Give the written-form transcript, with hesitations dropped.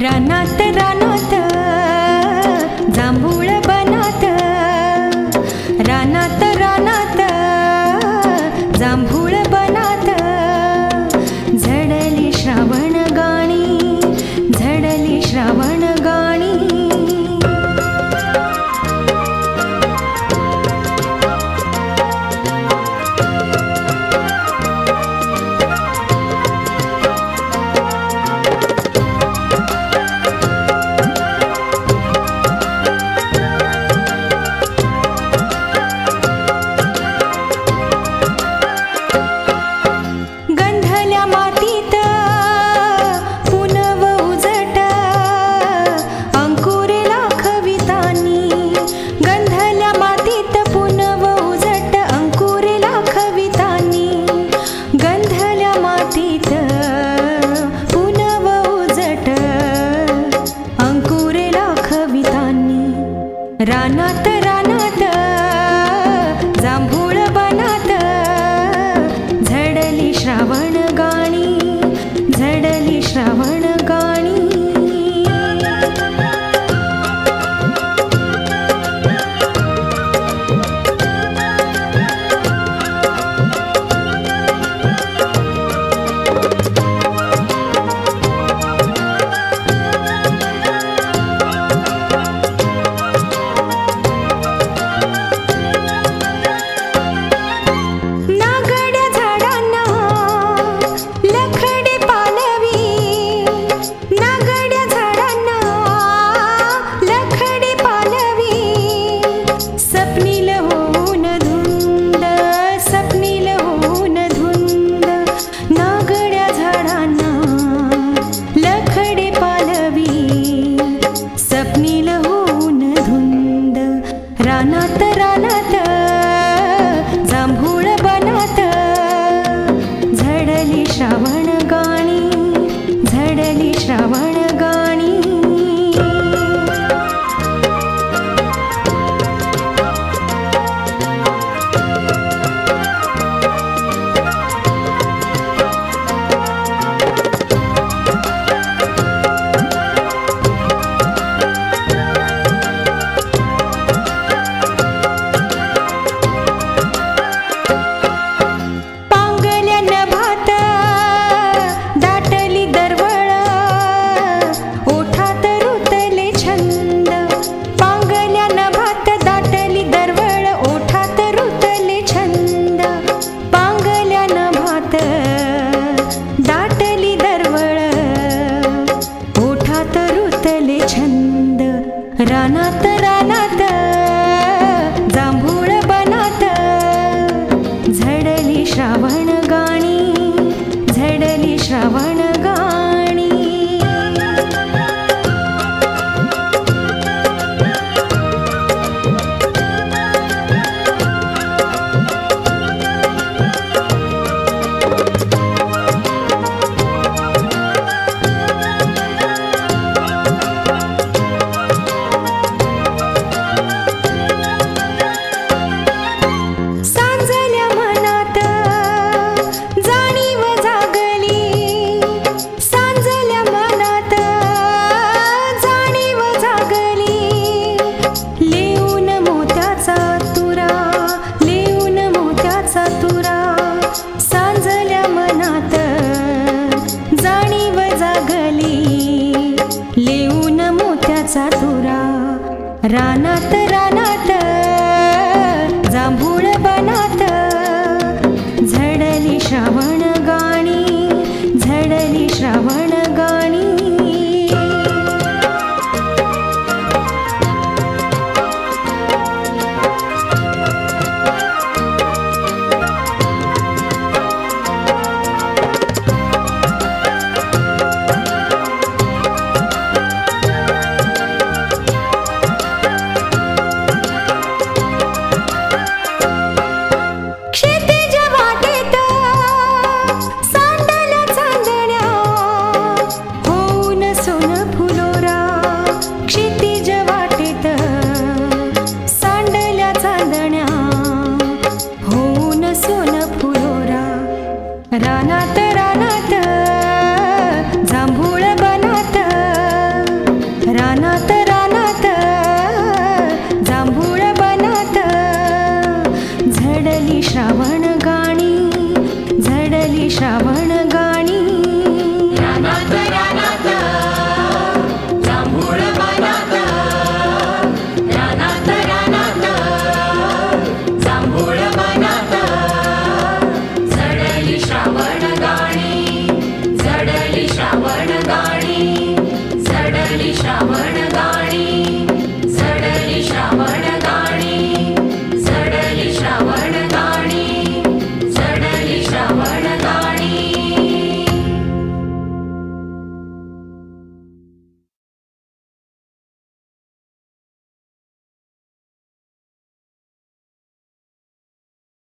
रानात रानात जांभूळ बनात, रानात रानात जांभूळ बनात, झडली श्रावण गाणी, झडली श्रावण गाणी। रानात रानात जांभूळ बनात, झडली श्रावण गाणी, झडली श्रावण गाणी। रानात रानात जांभूळ बनात, झडली श्रावण गाणी, झडली श्रावण गाणी। रानात रानात जांभूळ बनात, झडली श्रावण गाणी, झडली श्रावण गाणी। रानात रानात जांभूळ बनात, झडली श्रावण गाणी, झडली श्रावण गाणी। रानात रानात जांभूळ बनात, झडली श्रावण गाणी रानात रानात जांभूळ वनात रानात रानात जांभूळ वनात झडली श्रावण गाणी झडली श्रावण गाणी झडली श्रावण गाणी